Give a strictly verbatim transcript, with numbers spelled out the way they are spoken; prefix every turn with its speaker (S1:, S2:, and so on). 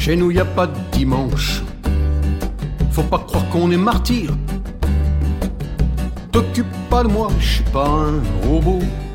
S1: Chez nous y a pas de dimanche. Faut pas croire qu'on est martyr. T'occupe pas de moi, je suis pas un robot.